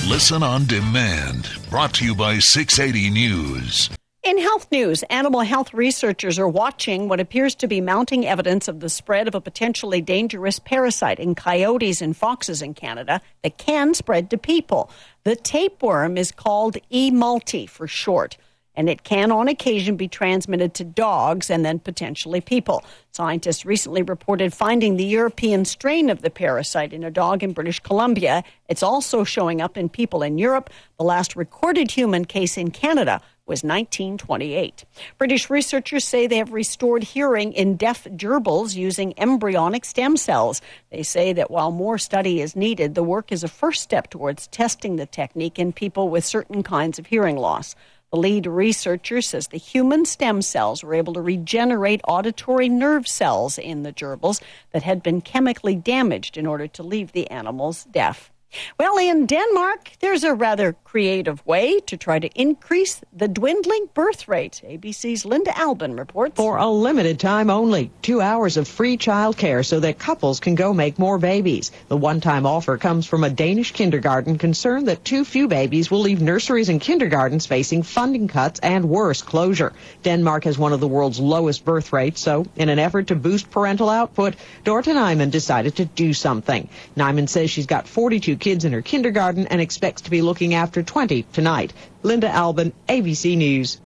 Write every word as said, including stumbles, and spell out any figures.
Listen on demand. Brought to you by six eighty News. In health news, animal health researchers are watching what appears to be mounting evidence of the spread of a potentially dangerous parasite in coyotes and foxes in Canada that can spread to people. The tapeworm is called E. multi for short, and it can on occasion be transmitted to dogs and then potentially people. Scientists recently reported finding the European strain of the parasite in a dog in British Columbia. It's also showing up in people in Europe. The last recorded human case in Canada was nineteen twenty-eight. British researchers say they have restored hearing in deaf gerbils using embryonic stem cells. They say that while more study is needed, the work is a first step towards testing the technique in people with certain kinds of hearing loss. The lead researcher says the human stem cells were able to regenerate auditory nerve cells in the gerbils that had been chemically damaged in order to leave the animals deaf. Well, in Denmark, there's a rather creative way to try to increase the dwindling birth rate. A B C's Linda Albin reports. For a limited time only, two hours of free childcare so that couples can go make more babies. The one-time offer comes from a Danish kindergarten concerned that too few babies will leave nurseries and kindergartens facing funding cuts and worse, closure. Denmark has one of the world's lowest birth rates, so in an effort to boost parental output, Dorte Nyman decided to do something. Nyman says she's got forty-two kids in her kindergarten and expects to be looking after twenty tonight. Linda Albin, A B C News.